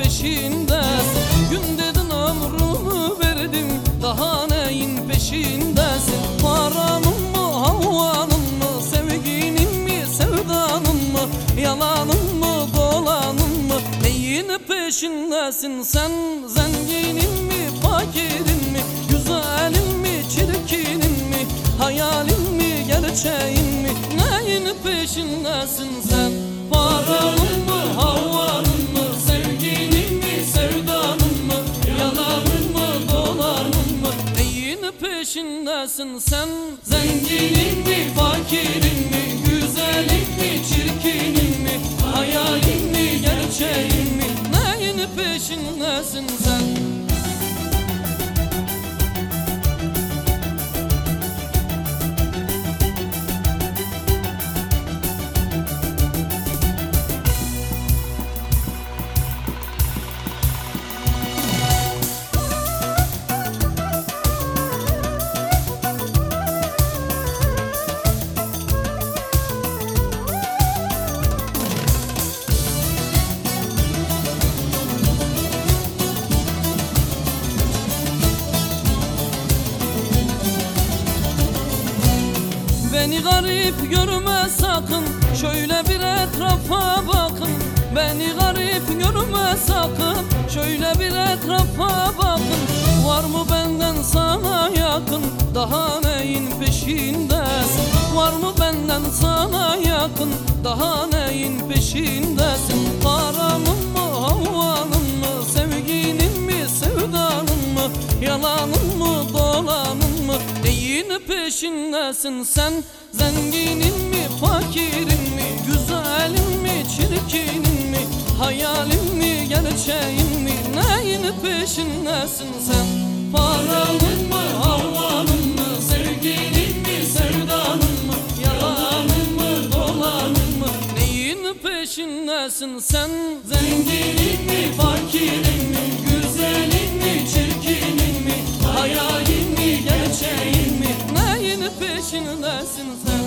peşindesin? Gün dedin ömrümü verdim, daha neyin peşindesin? Paranın mı, havanın mı, sevginin mi, sevdanın mı, yalanın mı, dolanın mı? Neyin peşindesin sen? Zenginin mi, fakirin mi, güzelin mi, çirkinin mi, hayalin mi, gerçeğin mi? Neyin peşindesin sen? Paranın mı, havanın mı, sevginin mi, sevdanın mı, yalanın mı, dolanın mı? Neyin peşindesin sen? Zenginin mi, fakirin mi, güzelin mi, çirkinin mi, hayalin mi, gerçeğin mi? Neyin peşindesin sen? Beni garip görme sakın, şöyle bir etrafa bakın. Beni garip görme sakın, şöyle bir etrafa bakın. Var mı benden sana yakın, daha neyin peşindesin? Var mı benden sana yakın, daha neyin peşindesin? Paranın mı, havanın mı, sevginin mi, sevdanın mı, yalanın mı, dolanın mı? Neyin peşindesin sen? Zenginin mi, fakirin mi, güzelin mi, çirkinin mi, hayalin mi, gerçeğin mi? Neyin peşindesin sen? Paranın mı, havanın mı, sevginin mi, sevdanın mı, yalanın mı, dolanın mı? Neyin peşindesin sen? Zenginin mi, fakirin mi, güzelin mi, çirkinin mi, hayalin mi, gerçeğin mi? Neyin peşindesin sen?